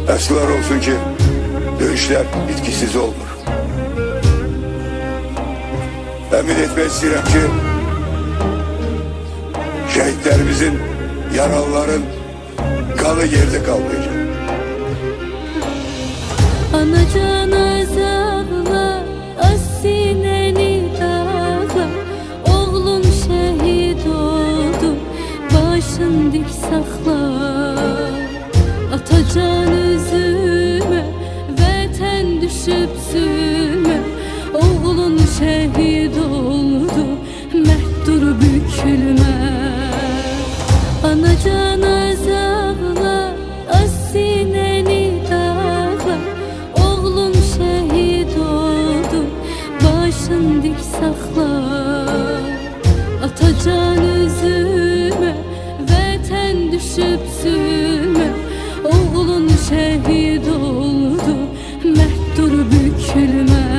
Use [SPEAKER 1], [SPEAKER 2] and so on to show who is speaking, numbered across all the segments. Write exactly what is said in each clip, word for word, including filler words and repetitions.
[SPEAKER 1] Esler olsun ki dövüşler bitkisiz olmur. Emin etmek istedim ki şehitlerimizin, yaralıların kanı yerde kalmayacak.
[SPEAKER 2] Anacan azabla asineni dağla, oğlum şehit oldu, başın dik sakla. Atacan üzüme, vətən düşüp sürme, oğlun şehit oldu, məhdur bükülme. Anacan azabla asineni dağla, oğlum şehit oldu, başın dik sakla. Atacan üzüme, vətən düşüp sürme, oğlun şehit oldu, məhdur bükülme.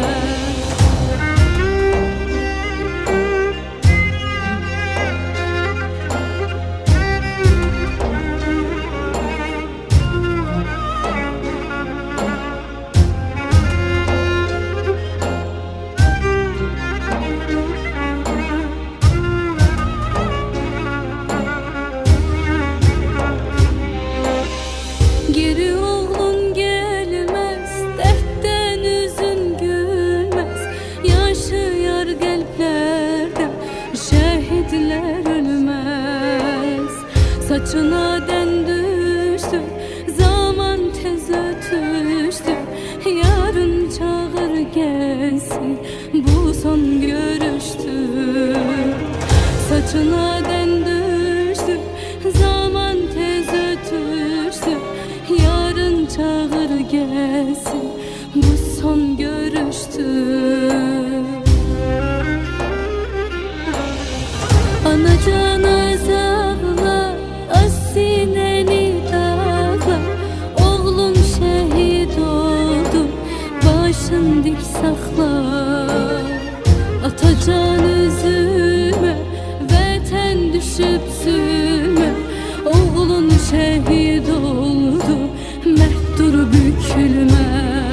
[SPEAKER 2] Geri oğlun gelmez, dertten üzün gülmez, yaşıyor kalplerde, şehitler ölmez. Saçına den düştü, zaman tez ötüştü, yarın çağır gelsin, bu son görüştü. Saçına den düştü, zaman tez ötüştü, yarın çağır gelsin, bu son görüştü. Anacan azabla asineni dağla, oğlum şehit oldu, başın dik sakla. Atacan üzüme, vətən düşüp sürme, oğlun şehit oldu, məhdur bükülme.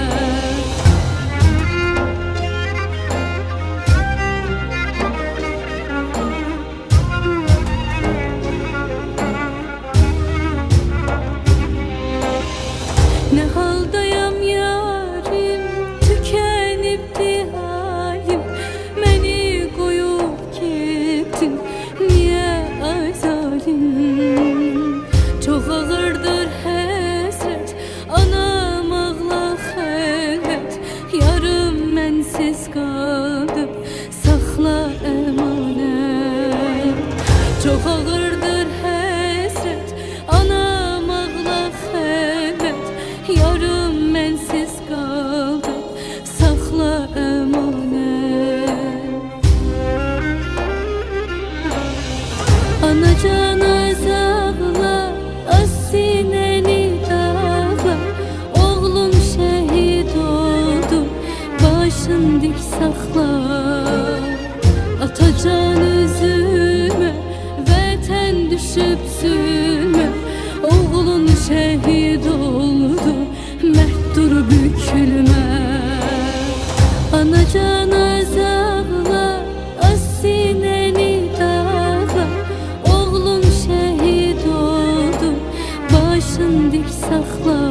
[SPEAKER 2] Ne haldayam yarim, tükenipti halim, beni koyup gittin, niye azalim? Çok ağırdır həsrət, anam ağla xəlvət, yarım mənsiz qaldım, saxla əmanət. Çok ağırdır həsrət, anam ağla xəlvət, yarım mənsiz qaldım, saxla əmanət. Anacan azabla asineni dağla, oğlum şehit oldu, başın dik sakla. Atacan üzüme, vətən düşüp sürme, oğlun şehit oldu, məhdur bükülme. Anacan azabla asineni dağla, oğlum şehit oldu, başın dik sakla.